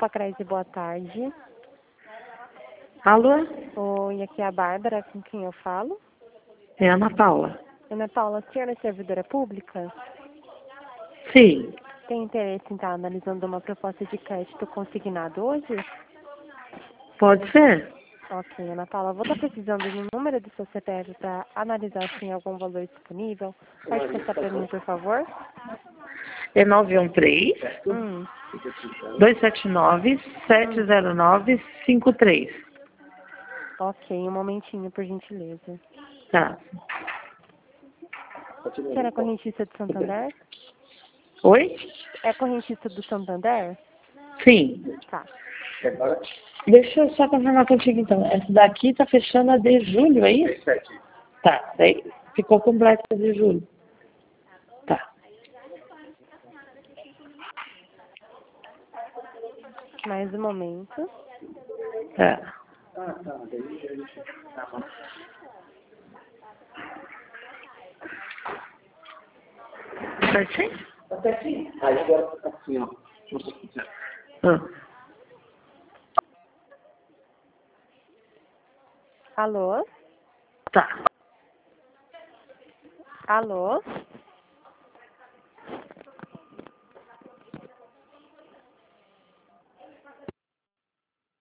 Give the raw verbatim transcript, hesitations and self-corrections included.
Pacraise, boa tarde. Alô? Oi, aqui é a Bárbara, com quem eu falo? É a Ana Paula. Ana Paula, a senhora é servidora pública? Sim. Tem interesse em estar analisando uma proposta de crédito consignado hoje? Pode ser? Ok, Ana Paula, vou estar precisando do número do seu C P F para analisar se tem algum valor disponível. Pode passar para mim, por favor? É nove um três, Hum, dois sete nove, sete zero nove, cinco três. ok, um momentinho, por gentileza. Tá. A senhora é correntista do Santander? Oi? É correntista do Santander? Sim. Tá. Deixa eu só confirmar contigo então. Essa daqui tá fechando a de julho, é isso? Tá. Daí ficou completa a de julho. Tá. Mais um momento. Tá. Certinho? Tá certinho. Aí agora tá assim, ó. Ah. Alô? Tá. Alô?